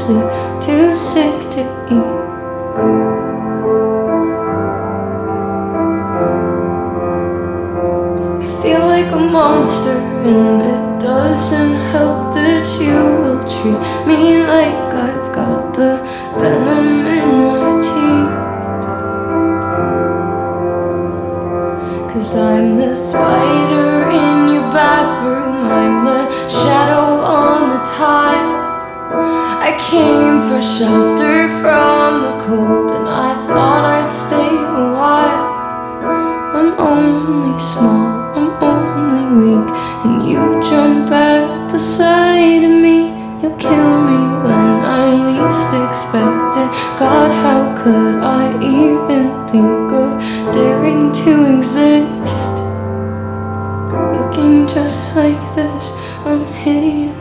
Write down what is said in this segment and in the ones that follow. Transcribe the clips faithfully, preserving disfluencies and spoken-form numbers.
sleep, too sick to eat. I feel like a monster, and it doesn't help that you will treat me like I've got the venom in my teeth. 'Cause I'm the spider in your bathroom, I'm the shadow on the tile. I came for shelter from the cold, and I thought I'd stay a while. I'm only small, I'm only weak, and you jump at the sight of me. You'll kill me when I least expect it. God, how could I even think of daring to exist? Looking just like this, I'm hideous.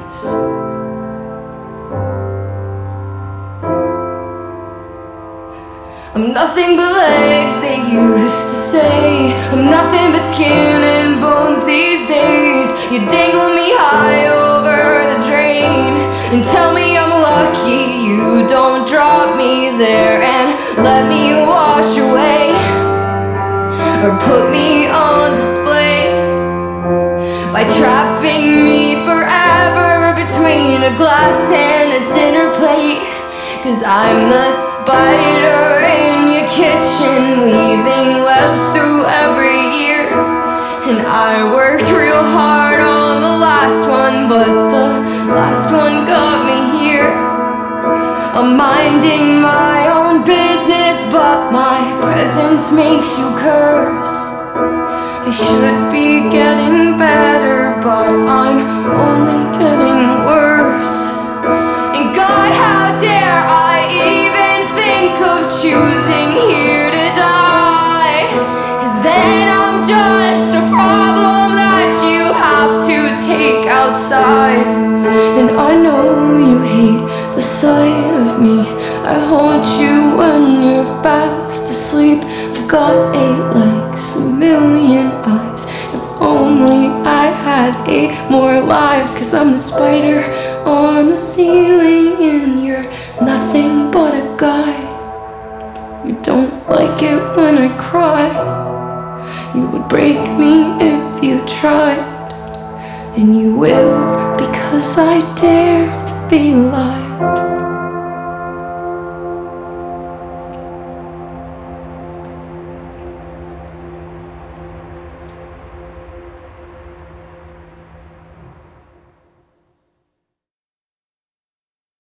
I'm nothing but legs, they used to say. I'm nothing but skin and bones these days. You dangle me high over the drain and tell me I'm lucky you don't drop me there and let me wash away, or put me on display by trapping me forever between a glass and a dinner plate. 'Cause I'm the spider in your kitchen, weaving webs through every year. And I worked real hard on the last one, but the last one got me here. I'm minding my own business, but my presence makes you curse. I should be getting better, but I'm only getting worse. And God, how dare I even think of choosing here to die? 'Cause then I'm just a problem that you have to take outside. And I know you hate the sight of me. I haunt you when you're fast asleep. I've got eight legs, a million eyes. If only I had eight more lives. 'Cause I'm the spider on the ceiling, and you're nothing but a guy. You don't like it when I cry. You would break me if you tried, and you will, because I dare to be alive.